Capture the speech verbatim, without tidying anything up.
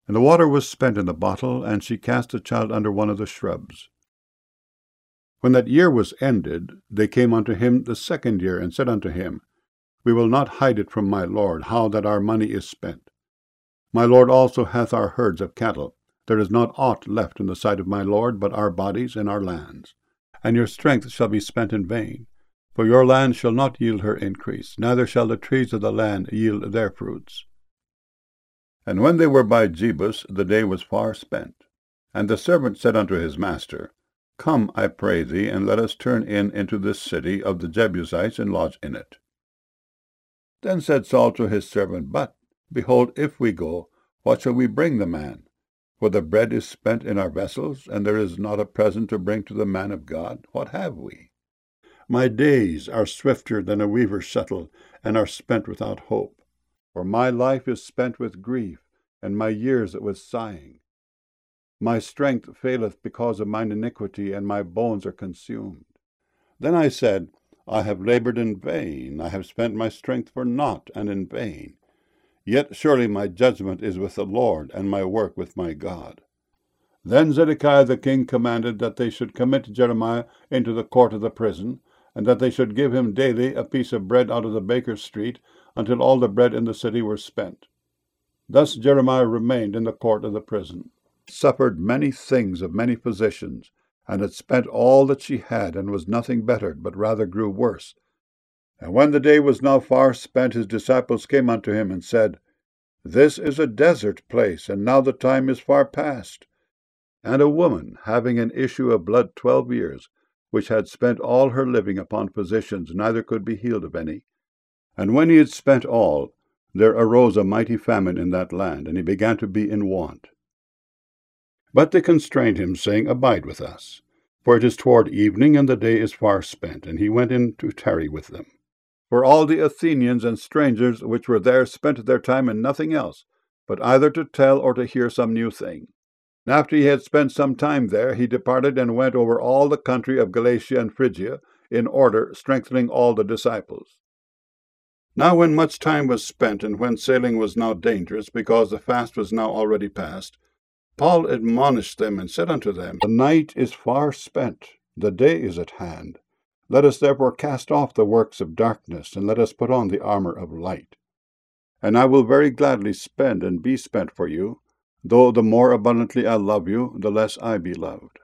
And the water was spent in the bottle, and she cast the child under one of the shrubs. When that year was ended, they came unto him the second year, and said unto him, We will not hide it from my lord, how that our money is spent. My lord also hath our herds of cattle. There is not aught left in the sight of my lord, but our bodies and our lands. And your strength shall be spent in vain. For your land shall not yield her increase, neither shall the trees of the land yield their fruits. And when they were by Jebus, the day was far spent. And the servant said unto his master, Come, I pray thee, and let us turn in into this city of the Jebusites, and lodge in it. Then said Saul to his servant, But, behold, if we go, what shall we bring the man? For the bread is spent in our vessels, and there is not a present to bring to the man of God. What have we? My days are swifter than a weaver's shuttle, and are spent without hope. For my life is spent with grief, and my years with sighing. My strength faileth because of mine iniquity, and my bones are consumed. Then I said, I have labored in vain, I have spent my strength for naught and in vain. Yet surely my judgment is with the Lord, and my work with my God. Then Zedekiah the king commanded that they should commit Jeremiah into the court of the prison, and that they should give him daily a piece of bread out of the baker's street, until all the bread in the city were spent. Thus Jeremiah remained in the court of the prison, suffered many things of many physicians, and had spent all that she had, and was nothing bettered, but rather grew worse. And when the day was now far spent, his disciples came unto him, and said, This is a desert place, and now the time is far past. And a woman, having an issue of blood twelve years, which had spent all her living upon physicians, neither could be healed of any. And when he had spent all, there arose a mighty famine in that land, and he began to be in want. But they constrained him, saying, Abide with us, for it is toward evening, and the day is far spent. And he went in to tarry with them. For all the Athenians and strangers which were there spent their time in nothing else, but either to tell or to hear some new thing. And after he had spent some time there, he departed and went over all the country of Galatia and Phrygia, in order, strengthening all the disciples. Now when much time was spent, and when sailing was now dangerous, because the fast was now already past, Paul admonished them, and said unto them, The night is far spent, the day is at hand. Let us therefore cast off the works of darkness, and let us put on the armor of light. And I will very gladly spend and be spent for you, though the more abundantly I love you, the less I be loved.